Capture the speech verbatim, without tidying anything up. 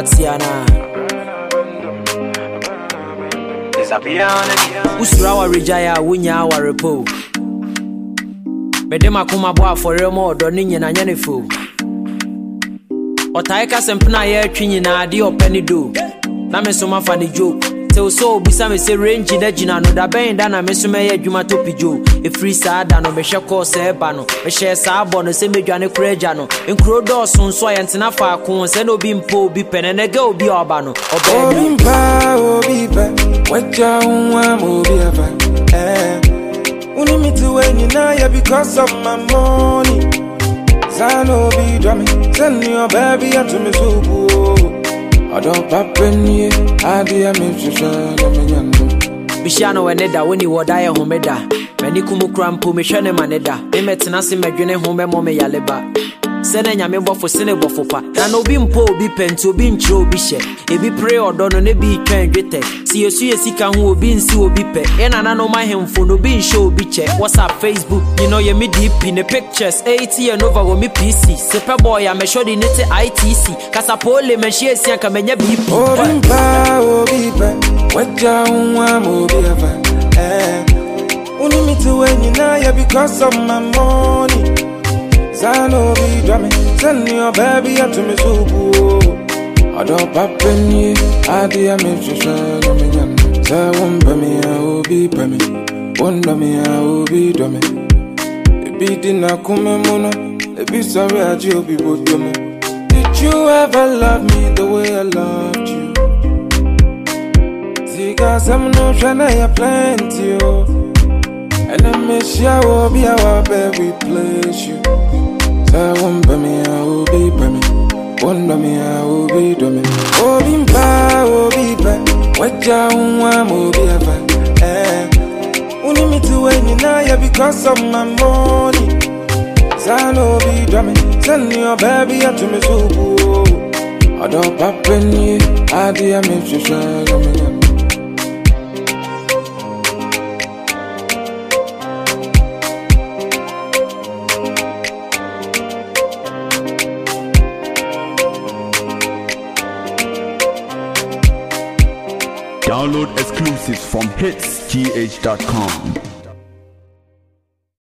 Watiana Usura wa rejaya wunya wa repo Medema kuma boa for remo do ninye na nyane fo Otaika sempna ye twi nyina ade opani do na me so ma fa ni joke Tell so bisa me say range da gina no da ben da na me so me adwuma to pijo e free sada no me hwe course e ba no me hye sa abo no se medwane kuraja no enkro do so nso ayentena fa ko se no bi mpo obi pene ne ga obi oba no obi mpa obi pa wacha unwa mo bi afa eh uni me to when you na ya because of my money Zano be drumming send your baby up to me so I don't pop in here, I dear me, Bishano and Neda, when you were die homeda. Many kumu crampo, Mishane Maneda. They met Nasi Medjune home, Mome Yaleba. Sending Yamebo for Senebo for Pa. And no beam po be pen to be tro bishe. If be pray or don't ne be trained with it. See you see a sick and who will be in see be pe. And I know my him for no being show be check. What's up, Facebook? You know, you me deep in the pictures. eighty and over with me P C. Super boy, I'm a sure the net I T C. Casapole, me she is young, come in your beep. Oh, Bimba, oh, Biba. What down one will be a fan. Eh, only me to when you know because of my money. Zano be drumming, send your baby up to me so I don't pop in here, I dear me to shine on me. Say one by me, I will be by me. One by me, I will be dummy. The beating I come mono, the be sorry I do be both dummy. Did you ever love me the way I loved you? See, cause I'm no trying to plenty, oh. And I miss you, I will be our baby place you. Say one by me, I will be by me. One by me, I will be by me. Oh, Bimba, oh, Biba. What you want, oh, be a fan. Eh, only me to when you know because of my money. Zano be drumming, send your baby up to me so I don't pop in here, I dear me to shine on me. Download exclusives from hits g h dot com.